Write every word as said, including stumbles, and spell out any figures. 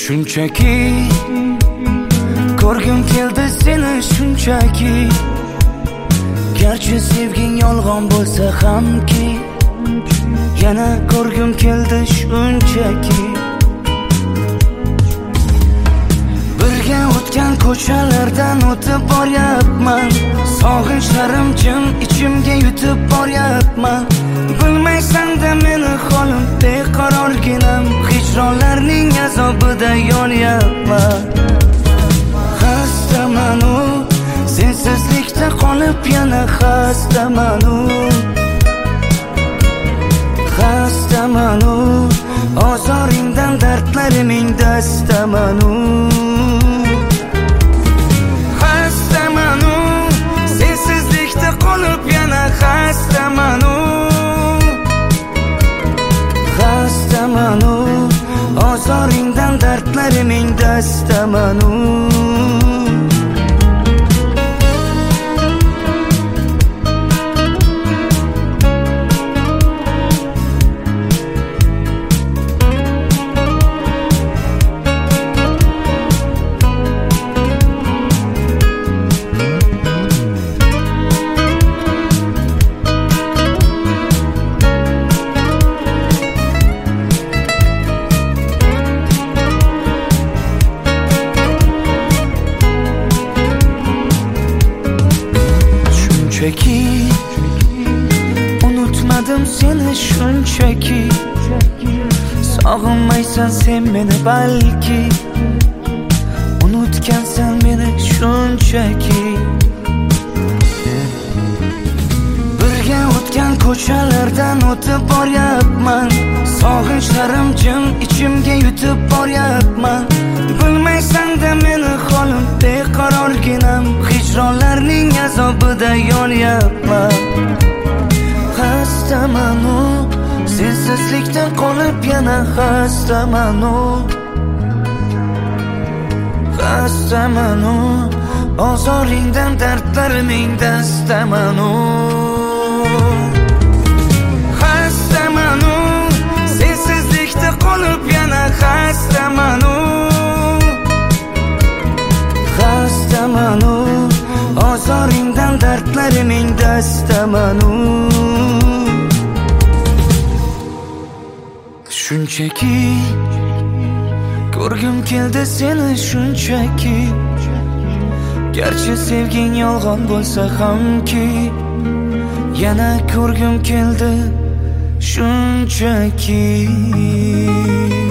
Shunchaki ko'rgim keldi seni shunchaki, garchi sevging yolg'on bo'lsa hamki, yana ko'rgim keldi shunchaki. Birga o'tgan ko'chalardan o'tib boryapman, sog'inchlarim jim ichimga yutib boryapman. Bilmaysan-da meni holim beqarorginam, hijronlarning azobida yonyapman. Xastamanu, sensizlikda qolib yana xastamanu. Xastamanu, ozoringdan dardlariming dastamanu. Xastamanu, sensizlikda qolib yana xastamanu. Xastamanu, ozoringdan dardlariming dastamanu. Shunchaki unutmadim seni shunchaki, sog'inmaysan sen meni balki, unutgansan meni shunchaki. Birga o'tgan ko'chalardan o'tib boryapman, sog'inchlarim jim ichimga yutib boryapman. Bilmaysan-da meni holim beqarorginam, hijronlarning azobida yonyapman. Xastamanu, sensizlikda qolib yana xastamanu. Xastamanu, ozoringdan dardlariming dastamanu. Xastamanu, sensizlikda qolib yana xastamanu. Xastamanu, ozoringdan dardlariming dastamanu. Shunchaki ko'rgim keldi seni shunchaki, garchi sevging yolg'on bo'lsa hamki, yana ko'rgim keldi shunchaki.